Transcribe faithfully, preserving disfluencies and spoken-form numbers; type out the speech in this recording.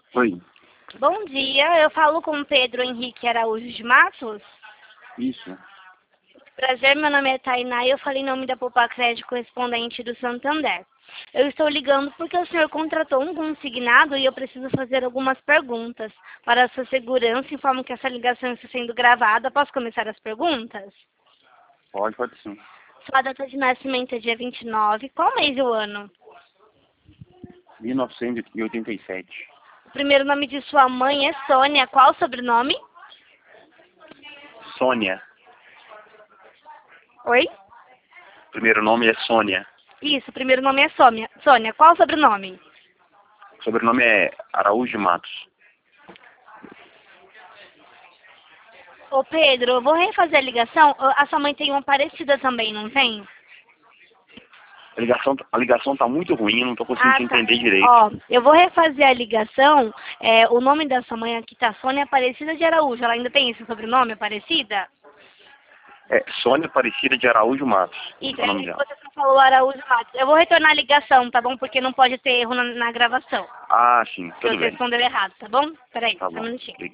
Oi, Bom dia, eu falo com Pedro Henrique Araújo de Matos. isso. Prazer, meu nome é Tainá e eu falei em nome da Poupa Crédito correspondente do Santander. Eu estou ligando porque o senhor contratou um consignado e eu preciso fazer algumas perguntas. Para a sua segurança, informo que essa ligação está sendo gravada. Posso começar as perguntas? Pode, pode sim. Sua data de nascimento é dia vinte e nove. Qual mês e o ano? mil novecentos e oitenta e sete. O primeiro nome de sua mãe é Sônia. Qual o sobrenome? Sônia. Oi? Primeiro nome é Sônia. Isso, o primeiro nome é Sônia. Sônia, qual o sobrenome? Sobrenome é Araújo de Matos. Ô Pedro, eu vou refazer a ligação. A sua mãe tem uma parecida também, não tem? A ligação, a ligação tá muito ruim, eu não tô conseguindo Ah, te tá. entender direito. Ó, eu vou refazer a ligação. É, o nome da sua mãe aqui tá Sônia Aparecida de Araújo. Ela ainda tem esse sobrenome, Aparecida? É Sônia Aparecida de Araújo Matos. Isso, É o nome é, dela. você só falou Araújo Matos. Eu vou retornar a ligação, tá bom? Porque não pode ter erro na, na gravação. Ah, sim, Se tudo você bem. respondeu errado, tá bom? Peraí, Tá só um bom. minutinho.